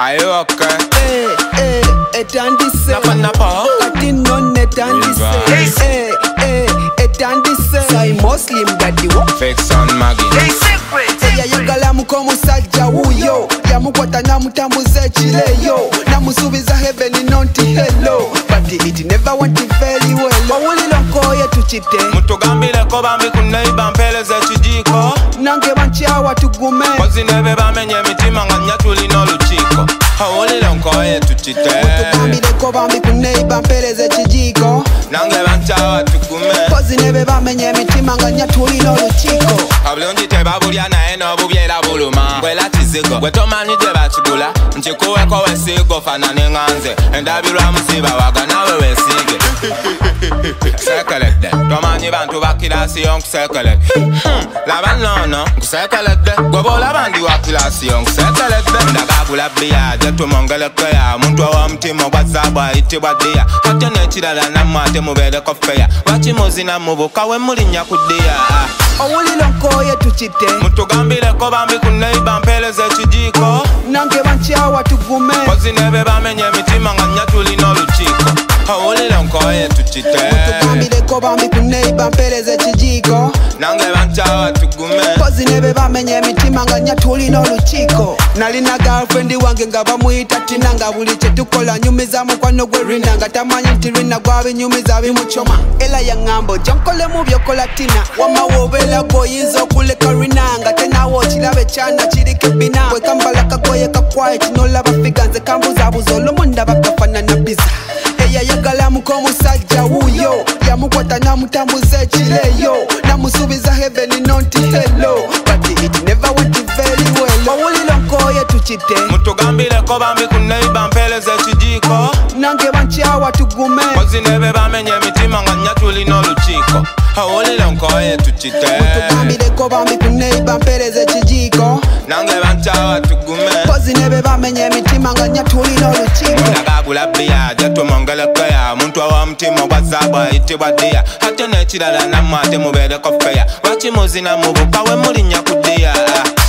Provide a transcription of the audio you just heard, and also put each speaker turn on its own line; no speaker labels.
Are you okay?
Etandise
Napa
Kati non etandise etandise Say Muslim daddy wo
Fake son Maggie
yayagala muko musajja wuyo yamukwata namutambuza ekireyo namusuubiza heaven nonti hello but it never went very well owulira nkoye tukite
mutugambireko bambi ku neighbor mpeereza ekijiiko
nange bankyawa tugume
kozi nebe bamenye emitima nga nnya tulina olukiiko owulira nkoye tukite
mutugambireko bambi ku neighbor mpeereza ekijiiko
nange bankyawa tugume
kozi nebe bamenye emitima nga nnya tulina olukiiko
obulungi tebabulya naye n'obubyera buluma bwera kizigo gwe tomanyi gye bakigula nkikuweko wesiigo fanane nganze endabirwa musiba waga nawe wesiige nkusekeledde tomanyi bantu ba kirasiyo nkusekeledde laba nono nkusekeledde gwe boolaba ndi wa kirasiyo nkusekeledde ndagagula bbiya gye tumongelekeya omuntu ow'omutima ogwazaabu ayitibwa ddiya ate n'ekirala nammwe ate mubeereko feya lwaki muzina mu buka we mulinnya ku ddiya
owulira nkoye tukite
mutugambireko bambi ku neighbor mpeereza ekijiiko
nange bankyawa tugume
kozi nebe bamenye emitima nga nnya tulina olukiiko owulira nkoye tukite
mutugambireko bambi ku neighbor mpeereza ekijiiko
nange bankyawa tugume
kozi nebe bamenye emitima nga nnya tulina olukiiko nalina girlfriend wange nga bamuyita tina nga buli kyetukola nyumiza mukwano gwe rina nga tamanyi nti rina gwabinyumiza bimucoma era yaŋŋamba ojja nkolemu byokola tina wamawo obeera gwoyinza okuleka rina nga tenawo okiraba ekyana kiriko ebbina bwekambala kagoye kakwaye kinolaba figa nze kambuzabuza olumu ndaba kafanana biza eyayagala muko omusajja wuyo yamukwata namutambuza ekireyo namusuubiza heaven nonti hello but it never went very well owulira nkoye tukite
mutugambireko bambi ku neighbor mpeereza ekijiiko
nange bankyawa tugume
kozi nebe bamenye emitima nga nnya tulina olukiiko owulira nkoye tukite
mutugambireko bambi ku neighbor mpeereza ekijiiko
nange bankyawa tugume
kozi nebe bamenye emitima nga nnya tulina olukiiko
ndagagula bbiya gye tumongelekeya omuntu ow'omutima ogwazaabu ayitibwa ddiya ate n'ekirala nammwe ate mubeereko feya lwaki muzina mu buka we mulinnya ku ddiya